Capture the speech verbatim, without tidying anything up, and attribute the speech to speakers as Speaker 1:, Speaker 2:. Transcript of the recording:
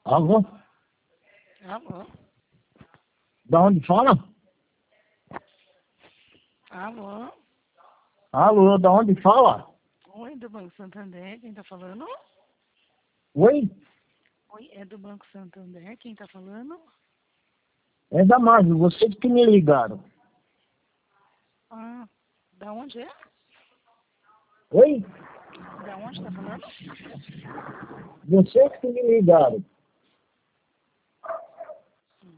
Speaker 1: Alô?
Speaker 2: Alô?
Speaker 1: Da onde fala?
Speaker 2: Alô?
Speaker 1: Alô, da onde fala?
Speaker 2: Oi, do Banco Santander, quem tá falando?
Speaker 1: Oi?
Speaker 2: Oi, é do Banco Santander, quem tá falando?
Speaker 1: É da Marvel, vocês que me ligaram.
Speaker 2: Ah, da onde é?
Speaker 1: Oi?
Speaker 2: Da onde tá falando?
Speaker 1: Vocês que me ligaram.